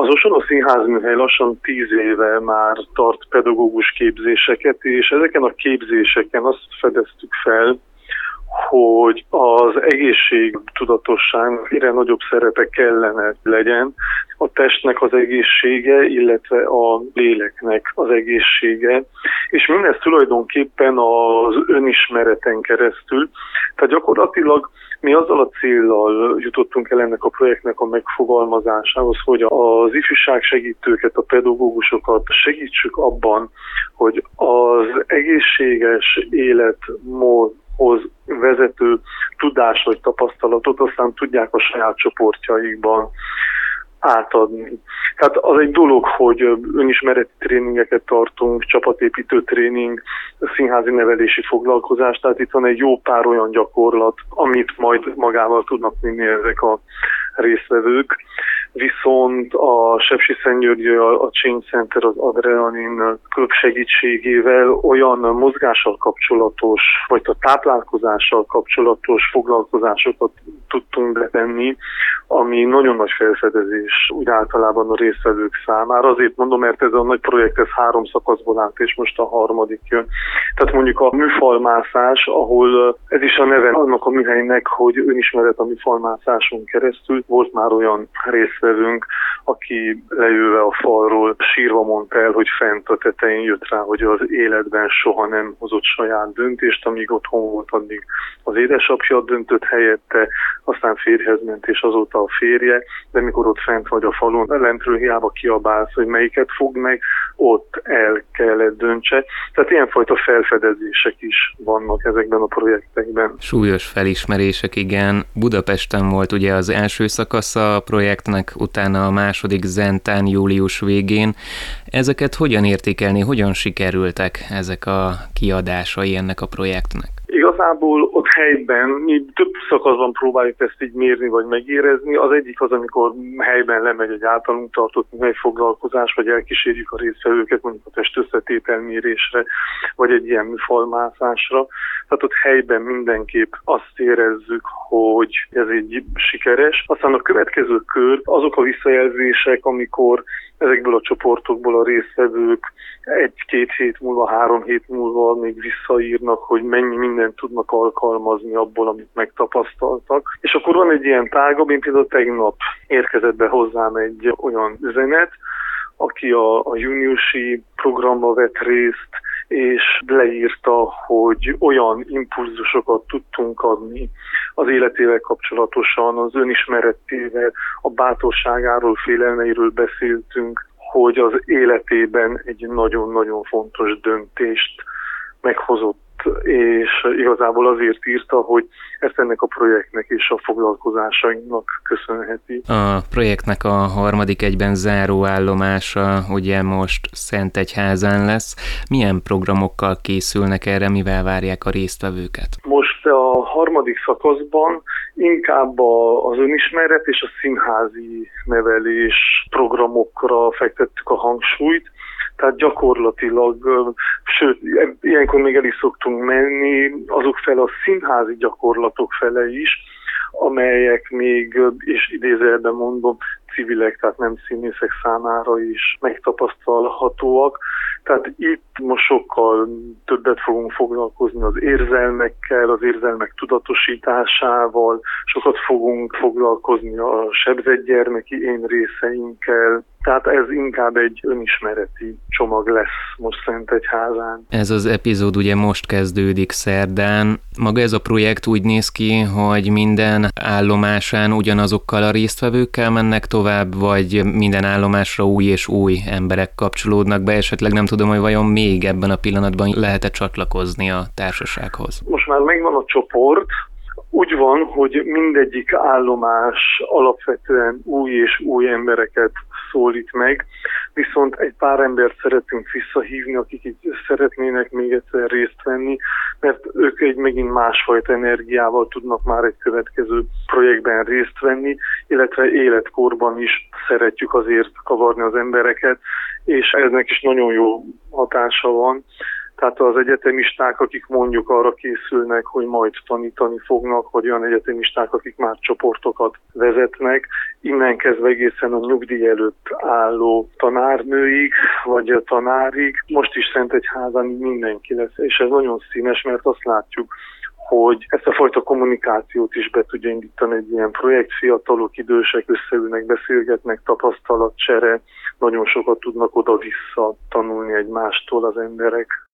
Az Osona Színházműhely lassan 10 éve már tart pedagógus képzéseket, és ezeken a képzéseken azt fedeztük fel, hogy az egészségtudatosságnak egyre nagyobb szerepe kellene legyen, a testnek az egészsége, illetve a léleknek az egészsége, és mindez tulajdonképpen az önismereten keresztül. Tehát gyakorlatilag mi azzal a céllal jutottunk el ennek a projektnek a megfogalmazásához, hogy az ifjúság segítőket, a pedagógusokat segítsük abban, hogy az egészséges életmódhoz vezető tudás vagy tapasztalatot aztán tudják a saját csoportjaikban átadni. Tehát az egy dolog, hogy önismereti tréningeket tartunk, csapatépítő tréning, színházi nevelési foglalkozás, tehát itt van egy jó pár olyan gyakorlat, amit majd magával tudnak vinni ezek a résztvevők. Viszont a Sepsiszentgyörgyi, a Change Center, az Adrenalin Club segítségével olyan mozgással kapcsolatos, vagy a táplálkozással kapcsolatos foglalkozásokat tudtunk betenni, ami nagyon nagy felfedezés úgy általában a résztvevők számára. Azért mondom, mert ez a nagy projekt, ez 3 szakaszból állt, és most a 3. jön. Tehát mondjuk a műfalmászás, ahol ez is a neve annak a műhelynek, hogy önismeret a műfalmászáson keresztül, volt már olyan résztvevőnk, aki leülve a falról sírva mondta el, hogy fent a tetején jött rá, hogy az életben soha nem hozott saját döntést, amíg otthon volt, addig az édesapja döntött helyette, aztán férjhez ment, és azóta a férje, de mikor ott fent vagy a falon, lentről hiába kiabálsz, hogy melyiket fog meg, ott el kellett döntse. Tehát ilyenfajta felfedezések is vannak ezekben a projektekben. Súlyos felismerések, igen. Budapesten volt ugye az első szakasza a projektnek, utána a második Zentán július végén. Ezeket hogyan értékelni, hogyan sikerültek ezek a kiadásai ennek a projektnek? Igazából ott helyben, mi több szakaszban próbáljuk ezt így mérni vagy megérezni. Az egyik az, amikor helyben lemegy egy általunk tartott műhelyfoglalkozás, vagy elkísérjük a résztvevőket mondjuk a testösszetételmérésre, vagy egy ilyen műfalmászásra. Tehát ott helyben mindenképp azt érezzük, hogy ez egy sikeres. Aztán a következő kör azok a visszajelzések, amikor ezekből a csoportokból a résztvevők 1-2 hét múlva, 3 hét múlva még visszaírnak, hogy mennyi mindent tudnak alkalmazni abból, amit megtapasztaltak. És akkor van egy ilyen tágabb, én például tegnap érkezett be hozzám egy olyan üzenet, aki a júniusi programba vett részt, és leírta, hogy olyan impulzusokat tudtunk adni az életével kapcsolatosan, az önismeretével, a bátorságáról, félelmeiről beszéltünk, hogy az életében egy nagyon-nagyon fontos döntést meghozott, és igazából azért írta, hogy ezt ennek a projektnek és a foglalkozásainknak köszönheti. A projektnek a 3. egyben záró állomása ugye most Szentegyházán lesz. Milyen programokkal készülnek erre, mivel várják a résztvevőket? Most a 3. szakaszban inkább az önismeret és a színházi nevelés programokra fektettük a hangsúlyt. Tehát gyakorlatilag, sőt, ilyenkor még el is szoktunk menni azok fel a színházi gyakorlatok fele is, amelyek még, és idézőjelben mondom, civilek, tehát nem színészek számára is megtapasztalhatóak. Tehát itt most sokkal többet fogunk foglalkozni az érzelmekkel, az érzelmek tudatosításával, sokat fogunk foglalkozni a sebzett gyermeki én részeinkkel. Tehát ez inkább egy önismereti csomag lesz most Szentegyházán. Ez az epizód ugye most kezdődik szerdán. Maga ez a projekt úgy néz ki, hogy minden állomásán ugyanazokkal a résztvevőkkel mennek tovább, vagy minden állomásra új és új emberek kapcsolódnak be, esetleg nem tudom, hogy vajon még ebben a pillanatban lehet-e csatlakozni a társasághoz. Most már megvan a csoport. Úgy van, hogy mindegyik állomás alapvetően új és új embereket szólít meg, viszont egy pár embert szeretünk visszahívni, akik így szeretnének még egyszer részt venni, mert ők egy megint másfajta energiával tudnak már egy következő projektben részt venni, illetve életkorban is szeretjük azért kavarni az embereket, és eznek is nagyon jó hatása van. Tehát az egyetemisták, akik mondjuk arra készülnek, hogy majd tanítani fognak, vagy olyan egyetemisták, akik már csoportokat vezetnek, innen kezdve egészen a nyugdíj előtt álló tanárnőig, vagy a tanárig, most is Szentegyházan mindenki lesz, és ez nagyon színes, mert azt látjuk, hogy ezt a fajta kommunikációt is be tudja indítani egy ilyen projekt. Fiatalok, idősek összeülnek, beszélgetnek, tapasztalatcsere, nagyon sokat tudnak oda-vissza tanulni egymástól az emberek.